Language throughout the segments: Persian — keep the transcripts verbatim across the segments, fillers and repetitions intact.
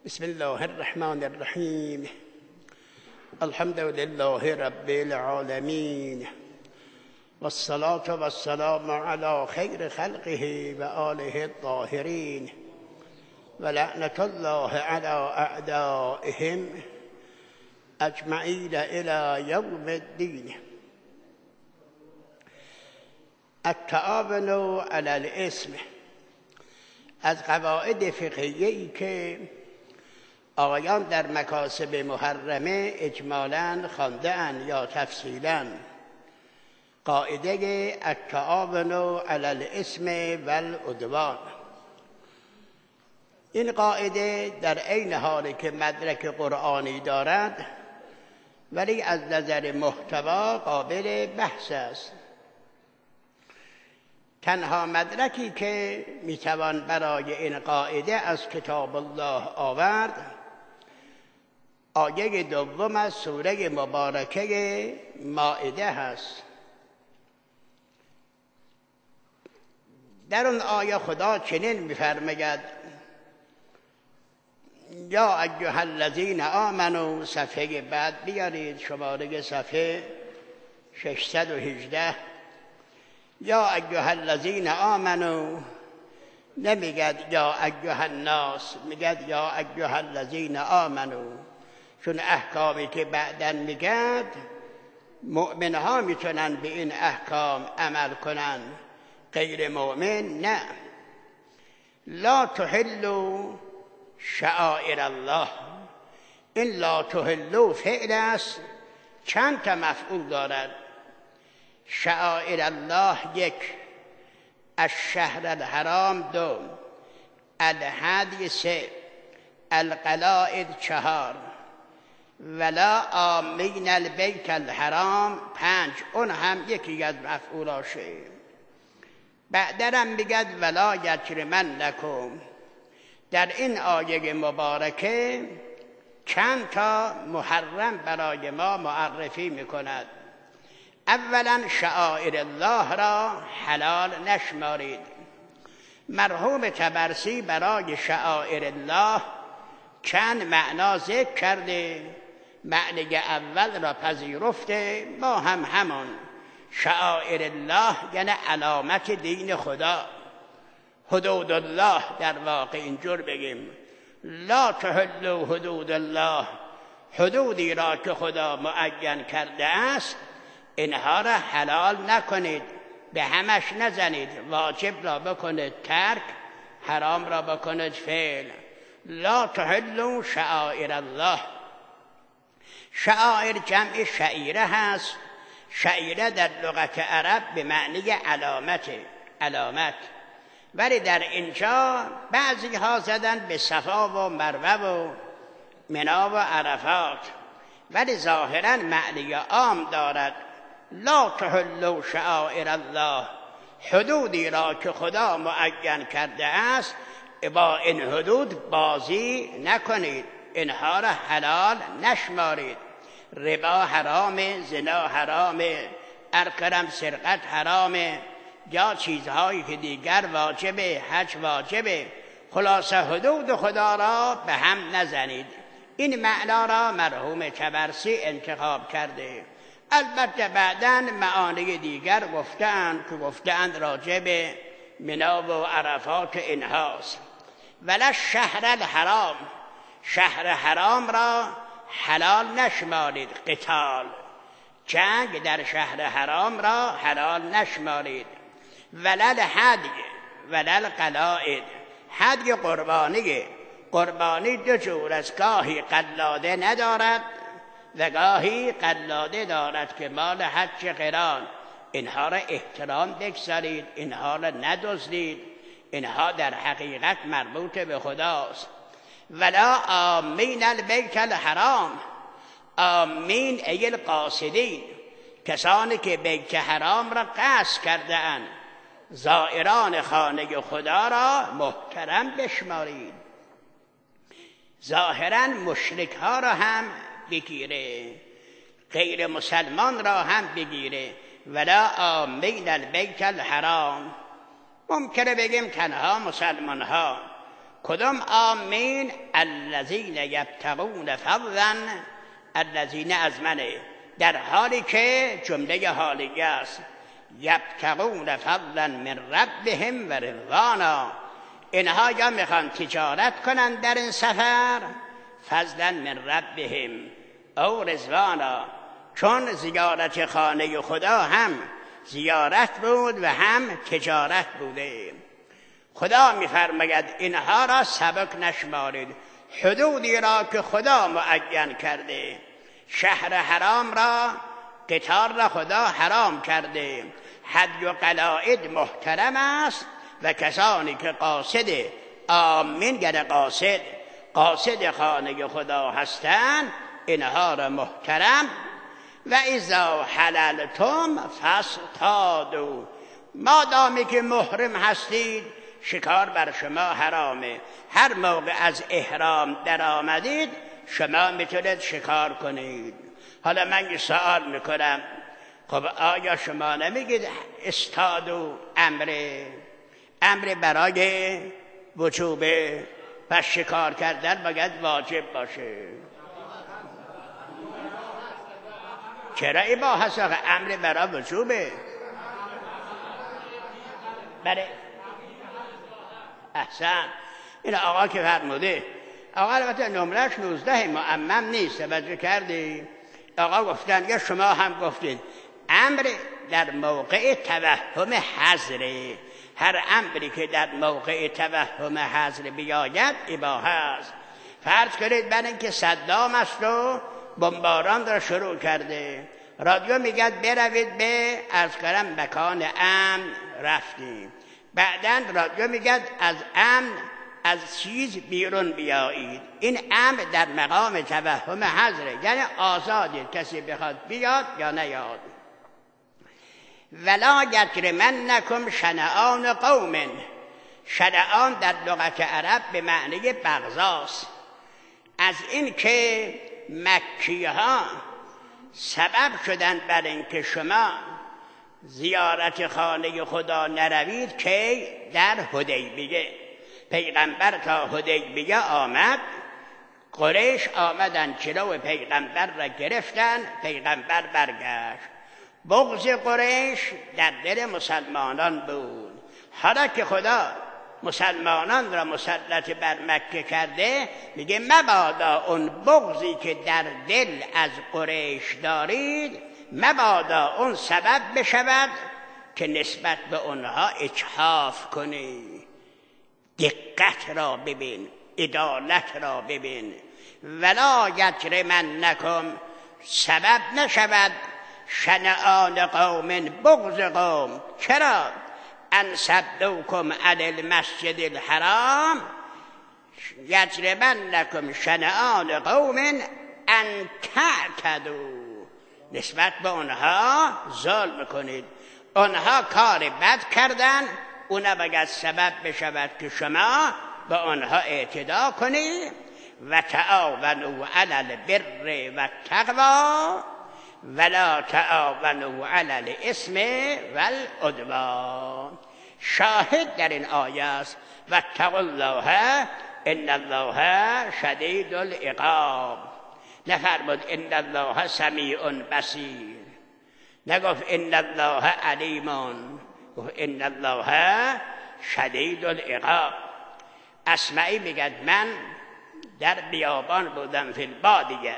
بسم الله الرحمن الرحیم. الحمد لله رب العالمین والصلاة والسلام على خیر خلقه و آله الطاهرین و لعنت الله على اعدائهم اجمعین الى یوم الدین. التعاون علی الاسم از قواعد فقهیه‌ای که آقایان در مکاسب محرمه اجمالاً خوانده‌اند یا تفصیلاً. قاعده التعاون علی الاسم و العدوان. این قاعده در عین حالی که مدرک قرآنی دارد ولی از نظر محتوا قابل بحث است. تنها مدرکی که میتوان برای این قاعده از کتاب الله آورد آیه دوم از سوره مبارکه مائده هست. در اون آیه خدا چنین می‌فرماید: یا ایها الذین آمنوا، صفحه بعد بیارید، شماره صفحه ششصد و هجده. یا ایها الذین آمنوا، نمیگد یا ایها الناس، میگد یا ایها الذین آمنوا، چون احکامی که بعداً میگد مؤمنها میتونن به این احکام عمل کنن، غیر مؤمن نه. لا تحلوا شعائر الله. این لا تحلوا فعل است، چند تا مفعول دارد. شعائر الله یک، الشهر الحرام دو، الهدی سه، القلائد چهار، ولا آمین البیت الحرام پنج. اون هم یکی از مفعولاشه. بعدرم میگد ولا یجرمنکم. در این آیه مبارکه چند تا محرم برای ما معرفی میکند. اولا شعائر الله را حلال نشمارید. مرحوم طبرسی برای شعائر الله چند معنا ذکر کرده. معنی اول را پذیرفته، ما هم همون. شعائر الله یعنی علامت دین خدا، حدود الله. در واقع اینجور بگیم لا تحلوا حدود الله، حدودی را که خدا معین کرده است اینها را حلال نکنید، به همش نزنید. واجب را بکنید ترک، حرام را بکنید فعل. لا تحلوا شعائر الله. شعائر جمع شعیره هست. شعیره در لغت عرب به معنی علامت، علامت. ولی در اینجا بعضی ها زدن به صفا و مروه و منا و عرفات، ولی ظاهرا معنی عام دارد. لا تحلوا شعائر الله، حدودی را که خدا معین کرده است با این حدود بازی نکنید، اینها را حلال نشمارید. ربا حرامه، زنا حرامه، ارکرم سرقت حرامه، یا چیزهایی که دیگر واجبه، حج واجبه. خلاصه حدود خدا را به هم نزنید. این معنا را مرحوم طبرسی انتخاب کرده. البته بعداً معانی دیگر گفتند که گفتند راجب منا و عرفات اینهاست. ولی شهر الحرام، شهر حرام را حلال نشمارید. قتال، جنگ در شهر حرام را حلال نشمارید. ولل هدی، ولل قلائد. هدی قربانیه. قربانی دو جور است، گاهی قلاده ندارد و گاهی قلاده دارد که مال حج قران. اینها را احترام بگذارید، اینها را ندزدید، اینها در حقیقت مربوط به خداست. ولا آمین البیت الحرام. آمین ای القاصدین، کسانی که بیت حرام را قصد کرده اند. زائران خانه خدا را محترم بشمارید. ظاهرا مشرک ها را هم بگیره، غیر مسلمان را هم بگیره. ولا آمین البیت الحرام. ممکنه بگیم تنها مسلمان ها. کدام آمین؟ الذین یبتغون فضلا، الذین از منه، در حالی که جمله حالیه است. یبتغون فضلا من ربهم و رضوانا، اینها یا میخوان تجارت کنن در این سفر، فضلا من ربهم او رضوانا، چون زیارت خانه خدا هم زیارت بود و هم تجارت بوده. خدا میفرماید اینها را سبک نشمارید، حدودی را که خدا معین کرده. شهر حرام را، قتال را خدا حرام کرده. حد و قلائد محترم است و کسانی که قاصد آمین گر قاصد قاصد خانه خدا هستند اینها را محترم. و اذا حللتم فاصطادوا، مادامی که محرم هستید شکار بر شما حرامه. هر موقع از احرام در آمدید شما میتونید شکار کنید. حالا من یه سوال میکنم، خب آیا شما نمیگید استادو امره امر برای وجوبه، پس شکار کردن باید واجب باشه؟ چرا اباحه هست؟ امر برای وجوبه. بله احسن، این آقا که فرموده، آقا البته نمرش نوزده معمم نیست، توجه کردی؟ آقا گفتن یا شما هم گفتید امر در موقع توهم حضره، هر امری که در موقع توهم حضر بیاید اباحه است. فرض کنید برای اینکه صدام است و بمباران را شروع کرده، رادیو میگه بروید به از کرم مکان امن، رفتیم. بعداً رادیو میگه از امن از چیز بیرون بیایید. این امر در مقام توهم حضره، یعنی آزادی، کسی بخواد بیاد یا نیاد. ولا یجرمنکم شنآن قوم، شنآن در لغت عرب به معنی بغضاست. از این که مکی ها سبب شدن بر اینکه شما زیارت خانه خدا نروید که در حدیبیه پیغمبر تا حدیبیه آمد، قریش آمدن جلو پیغمبر را گرفتن، پیغمبر برگشت. بغض قریش در دل مسلمانان بود. حالا که خدا مسلمانان را مسلط بر مکه کرده، میگه مبادا اون بغضی که در دل از قریش دارید، مبادا اون سبب بشود که نسبت به اونها اجحاف کنی. دقت را ببین، عدالت را ببین. ولا یجرمنکم، سبب نشود شنآن قوم، بغض قوم. چرا؟ ان صدوکم عن المسجد الحرام، یجرمنکم شنآن قوم ان تعتدوا، نسبت به اونها ظلم کنید. اونها کار بد کردن، اونا باید سبب بشود که شما به اونها اعتدا کنید. و تعاونوا علی البر و التقوی ولا تعاونوا علی الاثم والعدوان. شاهد در این آیه است واتقوا الله ان الله شدید العقاب. نفرمود ان الله سمیع بصیر، نگفت ان الله علیم، گفت ان الله شدید العقاب. اسمعی میگه من در بیابان بودم فی البادیه،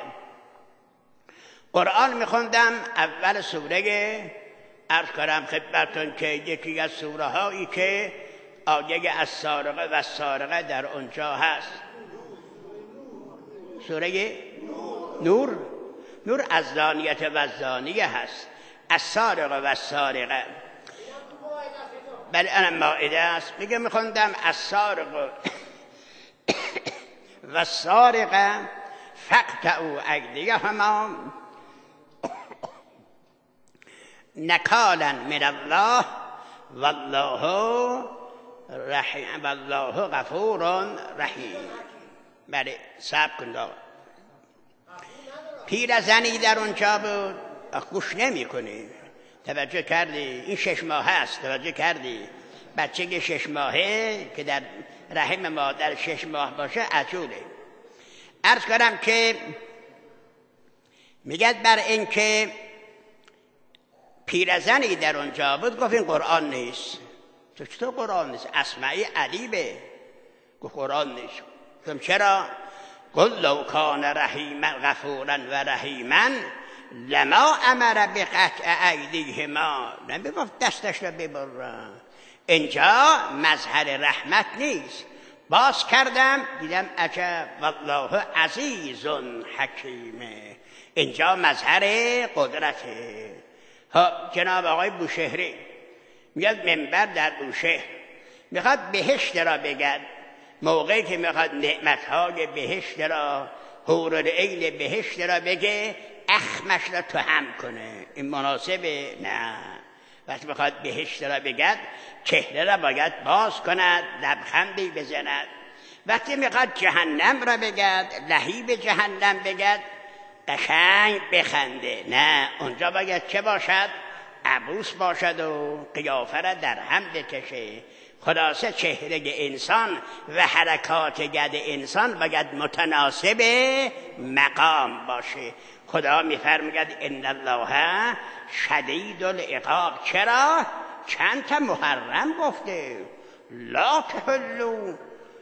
قرآن میخوندم. اول سوره عرض کنم خدمتتون که یکی از سوره هایی که آیه السارقه و السارقه در اونجا هست، سوره نور. نور از زانیت و زانیه هست، السارقه و السارقه. بله انا مائده است. میگه میخوندم السارقه و السارقه فقطعوا ایدیهما نکالا من الله والله رحیم والله غفور رحیم. بله صبر کن. پیرزنی در اونجا بود، گوش نمی کنی. توجه کردی؟ این شش ماه هست، توجه کردی؟ بچه شش ماهه که در رحم مادر شش ماه باشه عجوله. عرض کنم که میگد بر این که پیرزنی در اونجا بود گفت این قرآن نیست. تو چطور قرآن نیست؟ اسمعی علیبه. گفت قرآن نیست. گفتم چرا؟ قل لو کان رحیما غفورا و رحیما لما امر بقطع ایدیهما. نمیگفت دستش رو ببرن. اینجا مظهر رحمت نیست. باز کردم دیدم عجب والله عزیز حکیمه. اینجا مظهر قدرته. جناب آقای بوشهری میاد منبر در بوشهر میخواد بهشت را بگرد. موقعی که میخواد نعمتهای بهشت را حور العین بهشت را بگه اخمش را توهم کنه. این مناسبه؟ نه. وقتی میخواد بهشت را بگرد چهره را باید باز کند، لبخندی بزند. وقتی میخواد جهنم را بگرد، لهیب جهنم بگرد، قشنگ بخنده. نه، اونجا باید چه باشد؟ عبوس باشد و قیافه را در هم بکشه. خلاصه چهره انسان و حرکات ید انسان باید متناسب مقام باشه. خدا میفرماید ان الله شدید العقاب. چرا؟ چند تا محرم گفته. لا تحلوا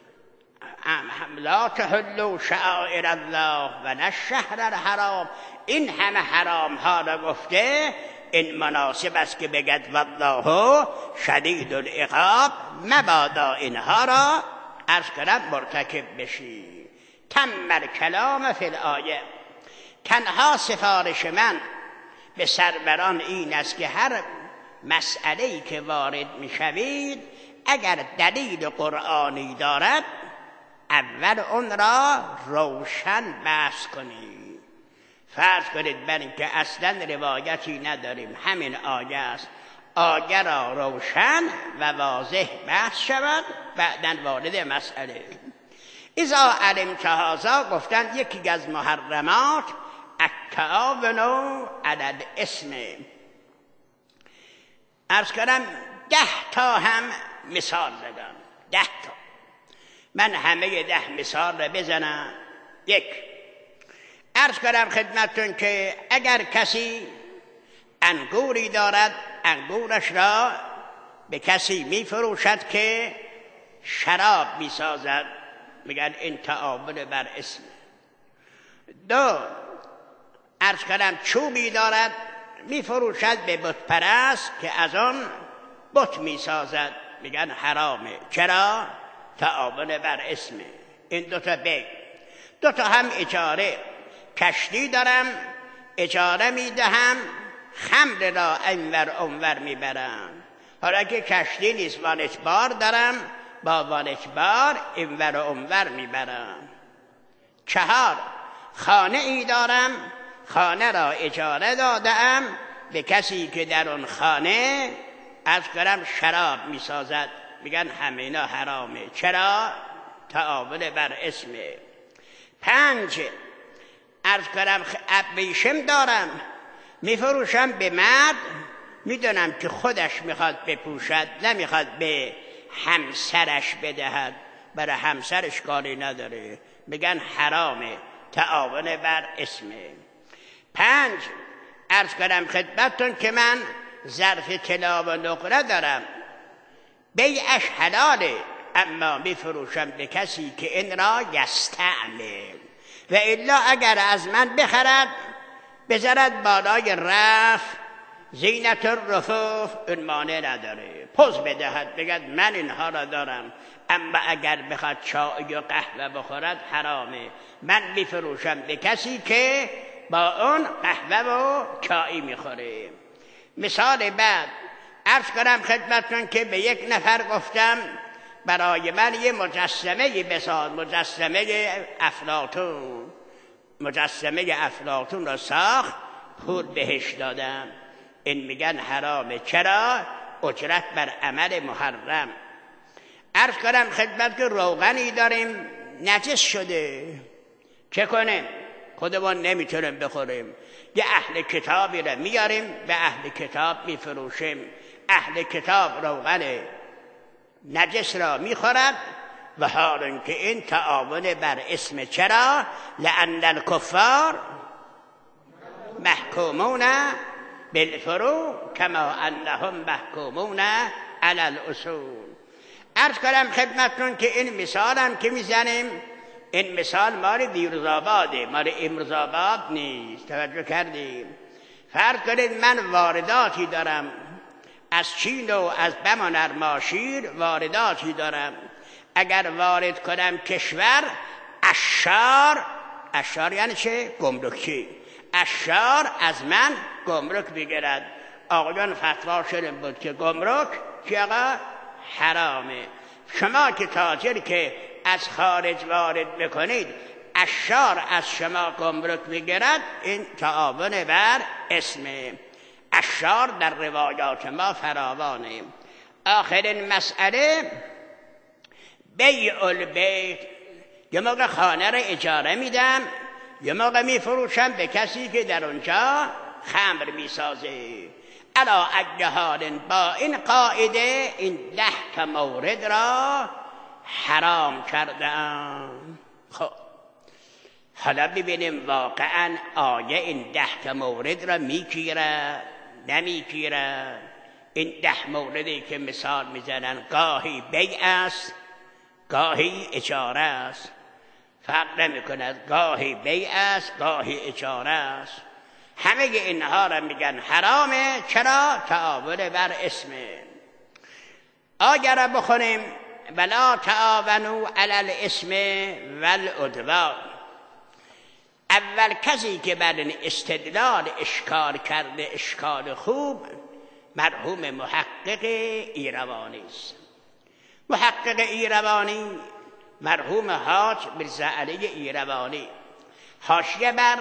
لا تحلوا شعائر الله و نه الشهر الحرام. این همه حرام ها را گفته. این مناسب است که بگد والله شدید العقاب. مبادا اینها را عرض کنم مرتکب بشی. تم کلام فی الآیه. تنها سفارش من به سروران این است که هر مسئله‌ای که وارد میشوید اگر دلیل قرآنی دارد اول اون را روشن بحث کنید. فرض کنید بر این که اصلا روایتی نداریم، همین آیه است، آیه را روشن و واضح بحث شود، بعداً وارد مسئله. اذا علمت هذا گفتن یکی از محرمات التعاون علی الاسم. عرض کنم ده تا هم مثال زدم. ده تا. من همه ده مثال را بزنم. یک، عرض کنم خدمتتون که اگر کسی انگوری دارد انگورش را به کسی می فروشد که شراب می سازد، میگن این تعاون بر اسم. دو، عرض کنم چوبی دارد می فروشد به بت پرست که از آن بت می سازد، میگن حرامه. چرا؟ تعاون بر اسمه. این دوتا بی. دوتا هم اجاره. کشتی دارم اجاره می دهم، خمر را اینور اونور می برم. حالا که کشتی نیست وانتبار دارم، با وانتبار اینور اونور می برم. چهار، خانه ای دارم، خانه را اجاره دادم به کسی که در اون خانه از کنم شراب می سازد، میگن همه اینا حرامه. چرا؟ تعاون بر اسمه. پنج، عرض کنم ابریشم دارم میفروشم به مرد، میدونم که خودش میخواد بپوشد، نمیخواد به همسرش بدهد، برای همسرش کاری نداره، میگن حرامه. تعاون بر اسمه. پنج، عرض کنم خدمتتون که من ظرف طلا و نقره دارم، بیعش حلاله، اما میفروشم به کسی که این را یستعمل، و الا اگر از من بخرد بذارد بالای رف زینت الرفوف، اون مانع نداره، پوز بدهد بگد من اینها را دارم، اما اگر بخواد چای و قهوه بخورد حرامه. من میفروشم به کسی که با اون قهوه و چای میخوره. مثال بعد عرض کنم خدمتتون که به یک نفر گفتم برای من یه مجسمه بساز، مجسمه افلاطون، مجسمه افلاطون را ساخت، پول بهش دادم. این میگن حرامه. چرا؟ اجرت بر عمل محرم. عرض کنم خدمت که روغنی داریم نجس شده، چه کنیم؟ خودمون نمیتونیم بخوریم، یه اهل کتابی را میاریم به اهل کتاب میفروشیم. اهل کتاب روغن نجس را میخورد و حال که این تعاون بر اسم. چرا؟ لأن الکفار محکومون بالفروع کما انهم محکومون علی الاصول. عرض کنم خدمتتون که این مثال هم که میزنیم، این مثال مال دیروز آباده، مال امروز آباد نیست. توجه کردیم؟ فرض کنید من وارداتی دارم از چین و از بمانر ماشیر، وارداتی دارم. اگر وارد کنم کشور، اشار، اشار یعنی چه؟ گمرکی. اشار از من گمرک بگیرد. آقایان فتوا شده بود که گمرک که آقا حرامه. شما که تاجر که از خارج وارد بکنید، اشار از شما گمرک بگیرد، این تعاون بر اسمه. اشار در روایات ما فراوانه. آخرین مسئله بیع البیت. یه موقع خانه را اجاره میدم، یه موقع میفروشم به کسی که در اونجا خمر میسازه. علا اجهال با این قاعده این ده تا مورد را حرام کردم. خب حالا ببینیم واقعا آیه این ده تا مورد را میگیره نمیگیره. این ده موردی که مثال میزنن گاهی بیع است، گاهی اجاره است، فرق نمی کند. گاهی بیع است، گاهی اجاره است. همه اینها را میگن حرامه. چرا؟ تعاون بر اسمه. آیه را بخونیم. ولا تعاونوا علی الاسم والعدوان. اول کسی که بر این استدلال اشکال کرده، اشکال خوب، مرحوم محقق ایروانی است. محقق ایروانی مرحوم حاج میرزا علی ایروانی حاشیه بر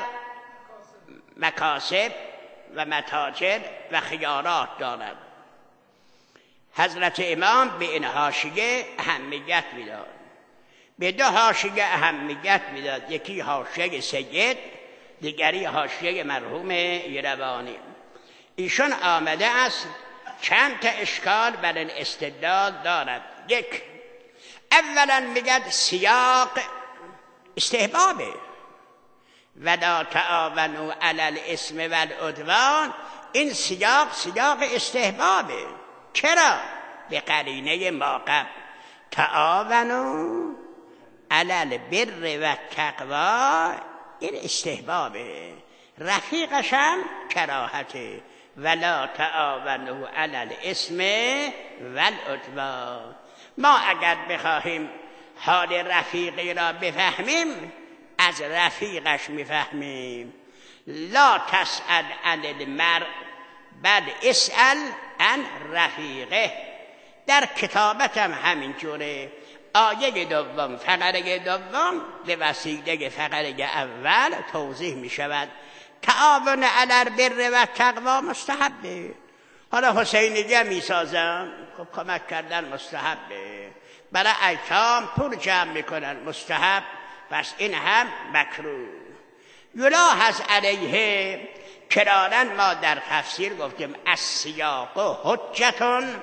مکاسب و متاجر و خیارات دارد. حضرت امام به این حاشیه اهمیت میداد. به دو حاشیه اهمیت میداد. یکی حاشیه سید، دیگری حاشیه مرحوم ایروانی. ایشون آمده است چند تا اشکال بر این استدلال دارد. یک، اولا میگد سیاق استحبابه. ولا تعاونوا علی الاسم والعدوان. این سیاق سیاق استحبابه. چرا؟ به قرینه ما قبل تعاونوا علی البر و التقوا، این استحبابه. رفیقش هم کراهته. ولا تعاونوا علی الاسم والعدوان. ما اگر بخواهیم حال رفیقی را بفهمیم، از رفیقش میفهمیم. لا تسأل عن المرء بل اسأل عن رفیقه. در کتابت هم همین جوره. آیه دوم فقره دوم به وسیله فقره اول توضیح می شود. تعاون علی البر و التقوا مستحبه. حالا حسینیه می سازن، خب کمک کردن مستحبه. برای ایتام پول جمع میکنن، مستحب. پس این هم مکروه. یلاحظ علیه کرارن ما در تفسیر گفتیم السیاق حجتون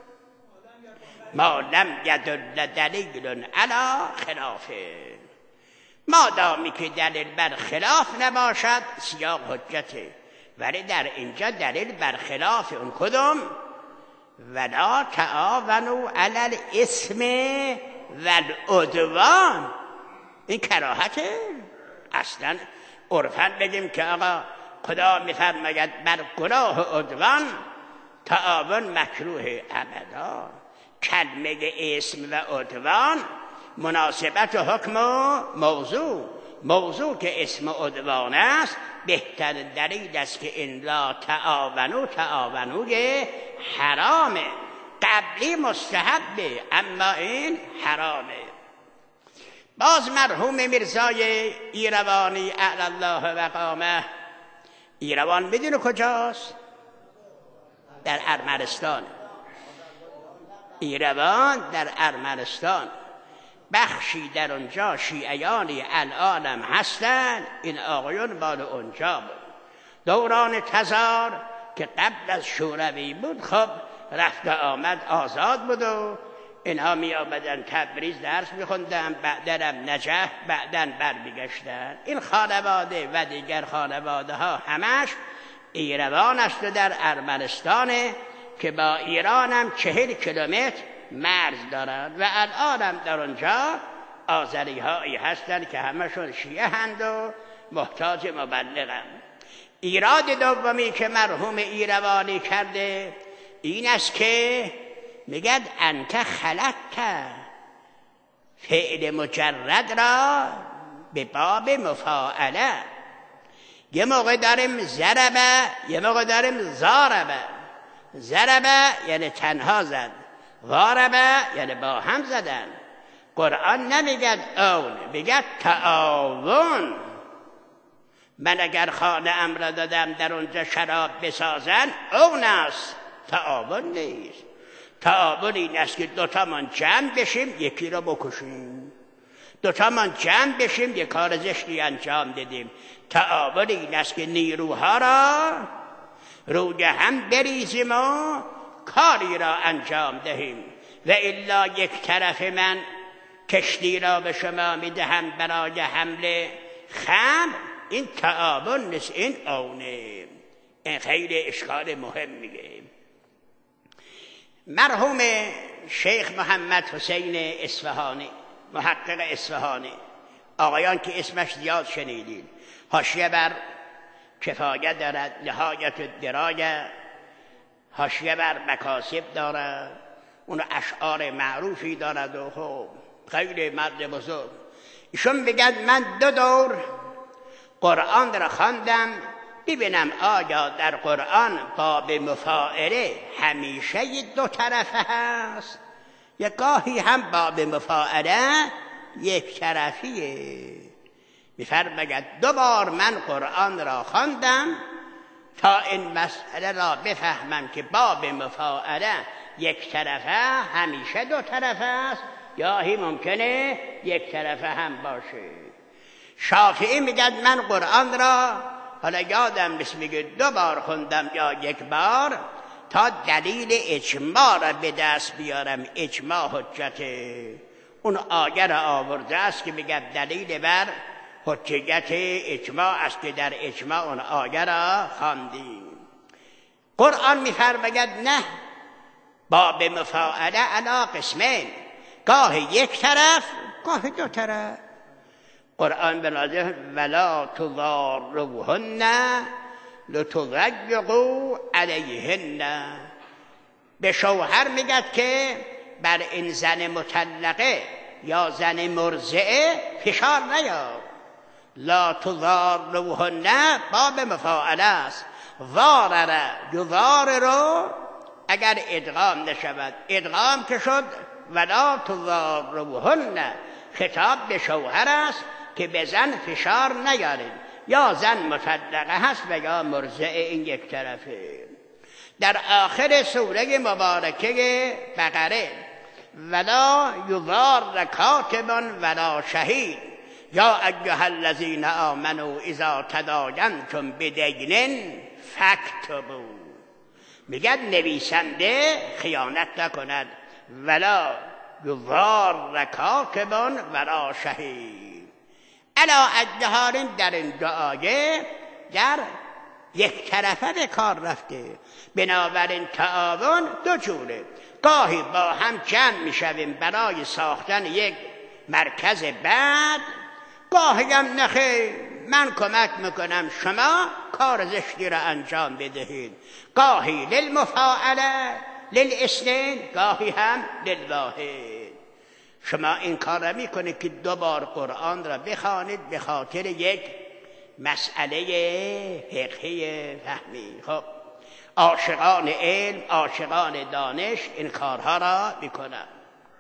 ما لم یدل دلیل علی خلافه. مادامی که دلیل بر خلاف نباشد سیاق حجته. ولی در اینجا دلیل بر خلاف اون کدوم؟ ولا تعاونوا علی الاسم والعدوان. این کراهته. اصلا عرفاً بگیم که آقا خدا میفرماید بر گناه و عدوان تعاون مکروه ابدا. کلمه اسم و عدوان مناسبت و حکم و موضوع. موضوع که اسم و عدوان است بهترین دلیل است که این لا تعاونوا تعاونوی حرامه. قبلی مستحبه اما این حرامه. باز مرحوم میرزای ایروانی اعلی الله مقامه، ایروان میدونه کجاست؟ در ارمنستان. ایروان در ارمنستان. بخشی در اونجا شیعیانی الانم هستن. این آقایون مال اونجا بود. دوران تزار که قبل از شوروی بود، خب رفت آمد آزاد بود و اینها می آمدن تبریز درس می خوندن، بعدنم نجف، بعدن بر میگشتن. این خانواده و دیگر خانواده ها همش ایروان است و در ارمنستانه که با ایرانم چهل کیلومتر مرز دارند و الانم در اونجا آذری هایی هستند که همشون شیعه هند و محتاج مبلغند. ایراد دومی که مرحوم ایروانی کرده این است که میگد انت خلقت فعل مجرد را به باب مفاعله. یه موقع داریم ضربه، یه موقع داریم ضاربه. ضربه یعنی تنها زد، ضاربه یعنی با هم زدن. قرآن نمیگد اون، میگد تعاون. من اگر خانه ام را دادم در اونجا شراب بسازن، اون است، تعاون نیست. تعاون این است که دوتامان جمع بشیم یکی را بکشیم، دوتامان جمع بشیم یک کار زشتی انجام دادیم. تعاون این است که نیروها را روی هم بریزیم و کاری را انجام دهیم. و الا یک طرف من کشتی را به شما میدهم برای حمل خمر، این تعاون نیست، این اونه. این خیلی اشکال مهم میگه. مرحوم شیخ محمد حسین اصفهانی، محقق اصفهانی، آقایان که اسمش زیاد شنیدید، حاشیه بر کفایه دارد، نهایت درایه، حاشیه بر مکاسب دارد، اون اشعار معروفی دارد و خب خیلی مرد بزرگ. ایشون بگد من دو دور قرآن را خواندم ببینم آیا در قرآن باب مفاعله همیشه دو طرفه هست یا گاهی هم باب مفاعله یک طرفیه. میفرماید دو بار من قرآن را خواندم تا این مسئله را بفهمم که باب مفاعله یک طرفه همیشه دو طرفه است، گاهی ممکنه یک طرفه هم باشه. شافعی میگد من قرآن را حالا یادم نیست میگه دو بار خوندم یا یک بار تا دلیل اجماع را به دست بیارم. اجماع حجته. اون آیه را آورده است که میگه دلیل بر حجیت اجماع است که در اجماع اون آیه را خواندیم. قرآن میفرماید نه، باب مفاعله علی قسمین، گاه یک طرف گاه دو طرف. قرآن بنازه ولا تضاروهن لتضيقوا علیهن. به شوهر میگد که بر این زن مطلقه یا زن مرضعه فشار نیار. لا تضاروهن باب مفاعله است. ضارر یضارر اگر ادغام نشود، ادغام که شد ولا تضاروهن، خطاب به شوهر است که به زن فشار نیارید. یا زن مطلقه هست و یا مرضعه، این یک طرفه. در آخر سوره مبارکه بقره ولا یضار کاتب ولا شهید یا ایها الذین آمنوا اذا تداینتم بدین فاکتبوا. میگد نویسنده خیانت نکند. ولا یضار کاتب ولا شهید. علا اجهارین در این دعایه در یک طرفه به کار رفته. بنابراین تعاون دو جوره، گاهی با هم جمع میشویم برای ساختن یک مرکز بعد، گاهی هم نخیر من کمک میکنم شما کار زشتی را انجام بدهید. گاهی للمفاعله للاثنین، گاهی هم للواحد. شما این کار را میکنید که دو بار قرآن را بخوانید به خاطر یک مسئله فقهی فهمی. خب عاشقان علم، عاشقان دانش این کارها را میکنند.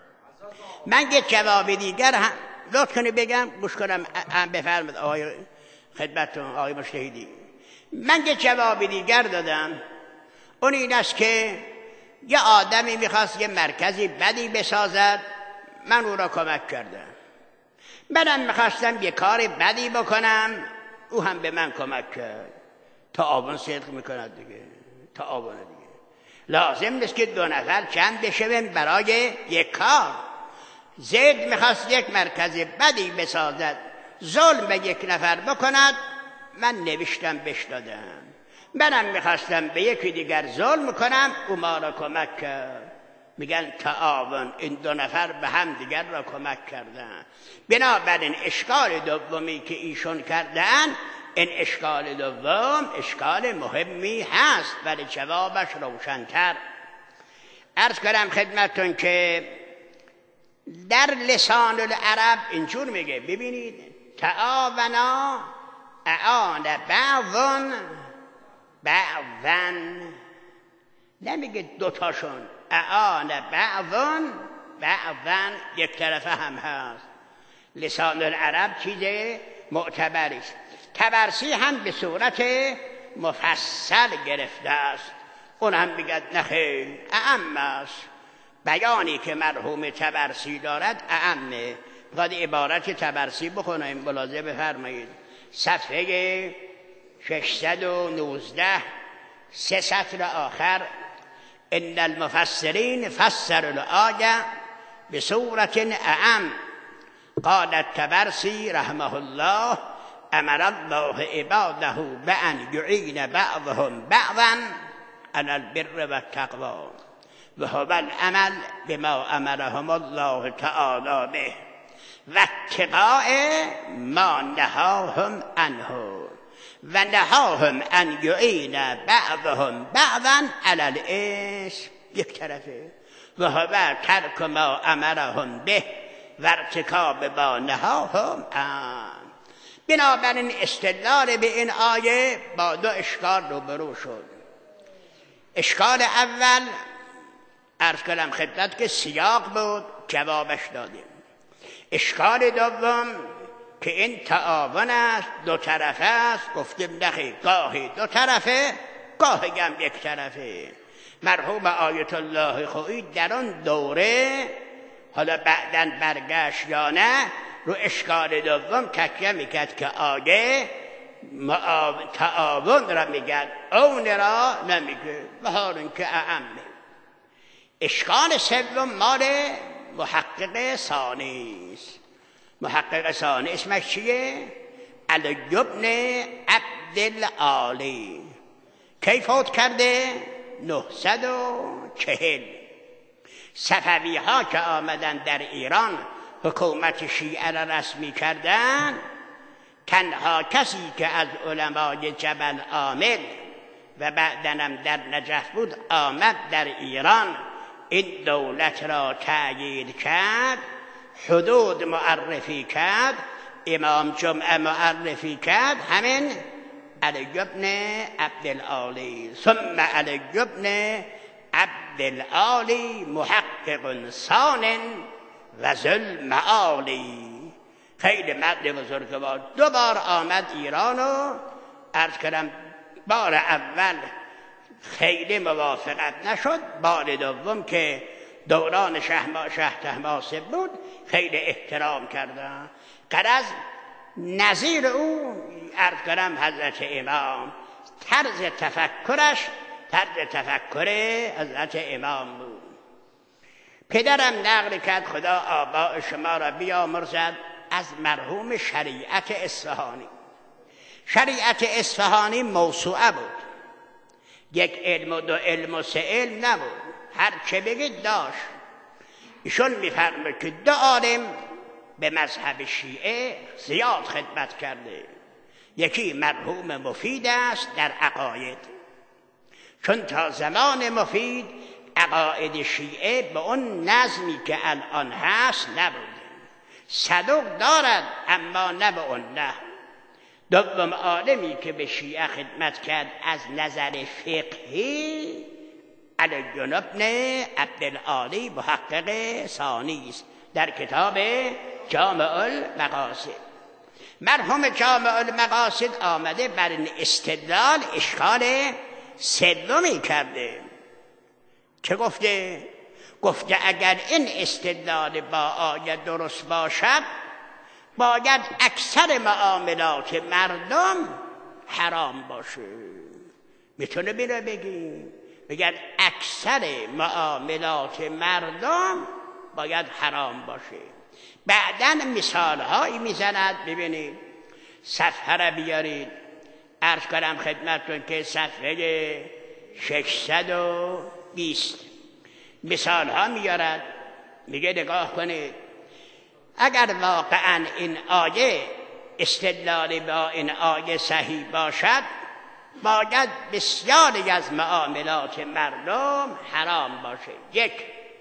من یک جواب دیگر هم لطف کنید بگم گوش کنم، هم بفرمید آقای خدمتتون آقای مجتهدی. من یک جواب دیگر دادم، اون این است که یه آدمی میخواست یه مرکزی بدی بسازد، من او را کمک کردم. منم میخواستم یه کار بدی بکنم، او هم به من کمک کرد. تعاون صدق میکند دیگه، تعاون دیگه. لازم نیست که دو نفر چند بشویم برای یک کار. زید میخواست یک مرکز بدی بسازد، ظلم به یک نفر بکند، من نوشتم بش دادم. منم میخواستم به یکی دیگر ظلم کنم، او ما را کمک کرد. میگن تعاون، این دو نفر به هم دیگر را کمک کردن. بنابراین اشکال دومی که ایشون کردن، این اشکال دوم اشکال مهمی هست، ولی جوابش روشن‌تر. عرض کنم خدمتتون که در لسان العرب اینجور میگه، ببینید تعاونا اعان بعضن بعضن، نمیگه دوتاشون، اعان بعضن بعضن، یک طرفه هم هست. لسان العرب چیز معتبری است. طبرسی هم به صورت مفصل گرفته است، اون هم میگه نخیر اعم است. بیانی که مرحوم طبرسی دارد اعمه. باید عبارت طبرسی بخونیم، ملاحظه بفرمایید. صفحه ششصد و نوزده، سه سطر آخر. ان المفسرین فسروا الآیه بصورت اعم. قال الطبرسی رحمه الله امر الله عباده بأن يعين بعضهم بعضا على البر والتقوى وهو العمل بما امرهم الله تعالی به واتقاء ما نهاهم عنه و نهاهم ان يعين بعضهم بعضا على الاسم، یک طرفه، وهو ترک ما امرهم به و ارتکاب ما نهاهم عنه. بنابراین استدلال به این آیه با دو اشکال روبرو شد. اشکال اول عرض کنم خدمت که سیاق بود، جوابش دادیم. اشکال دوم که این تعاون است، دو طرفه است، گفتیم نخیر، گاهی دو طرفه گاهی هم یک طرفه. مرحوم آیت الله خویی در آن دوره، حالا بعداً برگشت یا نه، رو اشکال دوم تکیه میکرد که آیه تعاون را میگن، اون را نمیگه، و حال این که اعمه. اشکال سوم مال محقق ثانی است. محقق ثانی اسمش چیه؟ علی بن عبدالعالی. کی فوت کرده؟ نهصد و چهل. صفوی ها که آمدن در ایران حکومت شیعه را رسمی کردن، تنها کسی که از علمای جبل عامل و بعدنم در نجف بود آمد در ایران این دولت را تأیید کرد، حدود معرفی کرد، امام جمعه معرفی کرد، همین علی بن عبدالعالی. ثم علی بن عبدالعالی محقق ثان و ذل معالی. خیلی مرد بزرگوار. دو بار آمد ایران و عرض کردم بار اول خیلی موافقت نشد، بار دوم که دوران شه شه طهماسب بود خیلی احترام کردن. غرض نظیر او عرض کردم حضرت امام، طرز تفکرش طرز تفکر حضرت امام بود. پدرم نقل کرد، خدا آباء شما را بیامرزد، از مرحوم شریعت اصفهانی. شریعت اصفهانی موسوعه بود، یک علم و دو علم و سه علم نبود، هر چه بگید داشت. ایشون میفرمه که دو عالم به مذهب شیعه زیاد خدمت کرده. یکی مرحوم مفید است در عقاید، چون تا زمان مفید عقاید شیعه به اون نظمی که الان هست نبوده. صدق دارد اما نه به اون نه. دوم عالمی که به شیعه خدمت کرد از نظر فقهی علی بن عبدالعالی محقق ثانی است در کتاب جامع المقاصد. مرحوم جامع المقاصد آمده بر این استدلال اشکال سومی کرده. چه گفته؟ گفته اگر این استدلال با آیه درست باشد باید اکثر معاملات مردم حرام باشه. میتونه بیره بگیم بگن اکثر معاملات مردم باید حرام باشه. بعداً مثال هایی میزند، ببینید صفحه را بیارید، عرض کنم خدمتتون که صفحه ششصد و بیست مثال ها میارد، میگه نگاه کنید اگر واقعاً این آیه استدلال با این آیه صحیح باشد، باید بسیاری از معاملات مردم حرام باشه. یک،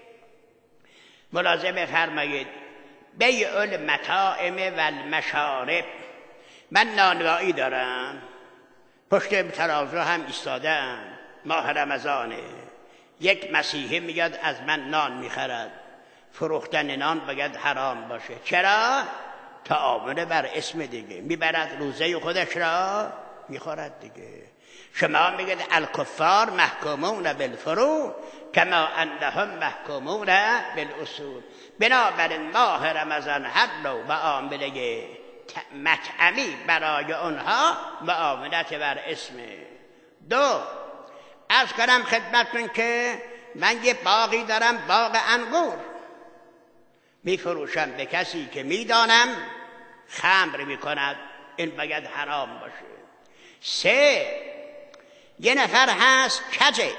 ملاحظه بفرمایید بیع المطاعم و المشارب. من نانوایی دارم، پشت ترازو هم ایستادم، ماه رمضانه، یک مسیحی میاد از من نان میخرد، فروختن نان باید حرام باشه. چرا؟ تعاون بر اسم دیگه، میبرد روزه خودش را میخورد دیگه. شما میگید الکفار محکومون بالفروع کما انهم محکومون بالاصول. بنابراین ماه رمضان هر نوع معامله مطعمی برای اونها معاملت بر اسمه. دو، عرض کنم خدمتتون که من یه باغی دارم، باغ انگور، میفروشم به کسی که میدانم خمر میکند، این باید حرام باشه. سه، یه نفر هست کجه،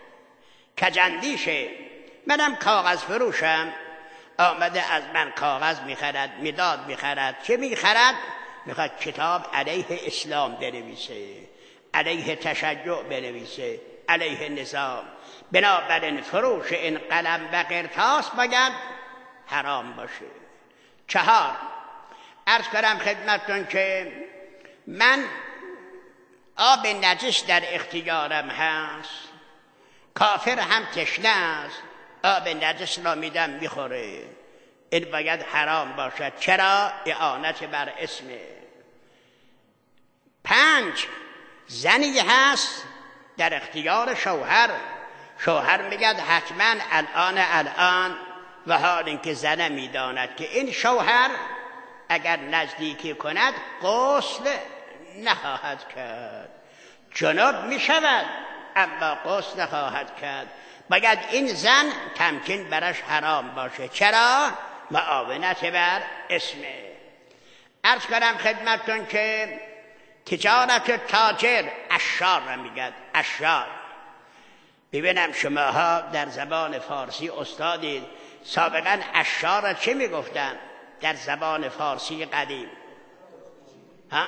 کجندیشه، منم کاغذ فروشم، آمده از من کاغذ میخرد، مداد میخرد. چه میخرد؟ میخواد کتاب علیه اسلام بنویسه، علیه تشیع بنویسه، علیه نظام. بنابراین فروش این قلم و قرطاس باید حرام باشه. چهار، عرض کنم خدمتتون که من آب نجس در اختیارم هست، کافر هم تشنه است، آب نجس را میدم میخوره، این باید حرام باشد. چرا؟ اعانت بر اسمه. پنج، زنی هست در اختیار شوهر، شوهر میگد حتما الان الان، و حال اینکه زن میداند که این شوهر اگر نزدیکی کند غسل نخواهد کرد، جنوب میشود اما غسل نخواهد کرد، باید این زن تمکین برش حرام باشه. چرا؟ معاونت بر اسمه. عرض کنم خدمتتون که تجارت تاجر اشار را میگد، اشار. ببینم شماها در زبان فارسی استادید، سابقا اشار را چه میگفتن در زبان فارسی قدیم؟ ها؟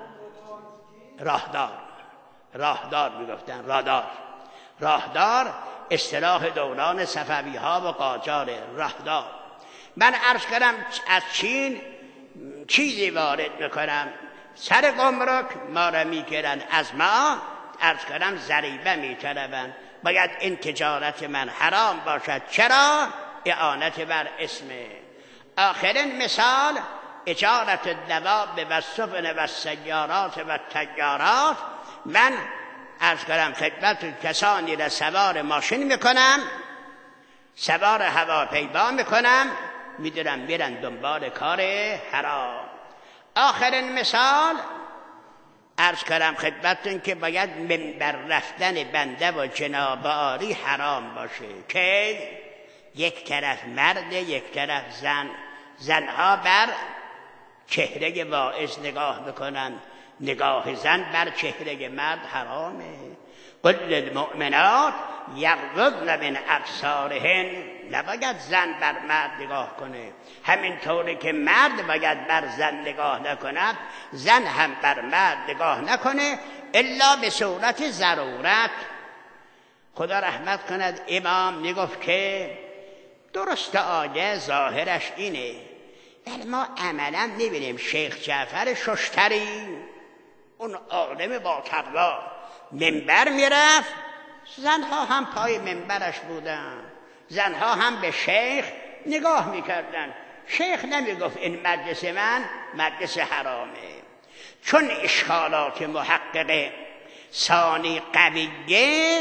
راهدار، راهدار میگفتن، رادار. راهدار اصطلاح دوران صفوی ها و قاجار، راهدار. من عرض کردم از چین چیزی وارد میکنم، سر گمرک ما را میگیرن، از ما عرض کردم ضریبه میطلبن، باید این تجارت من حرام باشد. چرا؟ اعانت بر اسمه. آخرین مثال اجارت الدواب و السفن و السیارات و الطیارات. من عرض کنم خدمت کسانی را سوار ماشین میکنم، سوار هواپیما میکنم، میدونم میرن دنبال کار حرام. آخرین مثال عرض کنم خدمتتون که باید منبر رفتن بنده و جناب عالی حرام باشه، که یک طرف مرد یک طرف زن، زنها بر چهره واعظ نگاه بکنن، نگاه زن بر چهره مرد حرامه. قل للمؤمنات یغضضن من ابصارهن، نباید زن بر مرد نگاه کنه، همینطوری که مرد باید بر زن نگاه نکند، زن هم بر مرد نگاه نکنه الا به صورت ضرورت. خدا رحمت کند امام میگفت که درست آیه ظاهرش اینه، ولی ما عملا نبینیم. شیخ جعفر ششتری اون عالم با تقوا منبر میرفت، زنها هم پای منبرش بودن، زنها هم به شیخ نگاه میکردن. شیخ نمیگفت این مجلس من مجلس حرامه، چون اشکالات محقق ثانی قویه،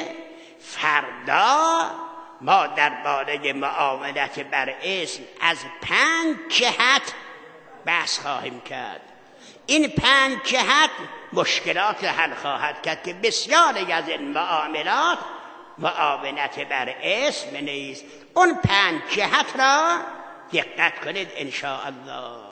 فردا ما درباره معاملت بر اسم از پنج جهت بحث خواهیم کرد. این پنج جهت مشکلات حل خواهد کرد که بسیاری از این معاملات معاونت بر اسم نیست. اون پنج جهت را دقت کنید ان شاء الله.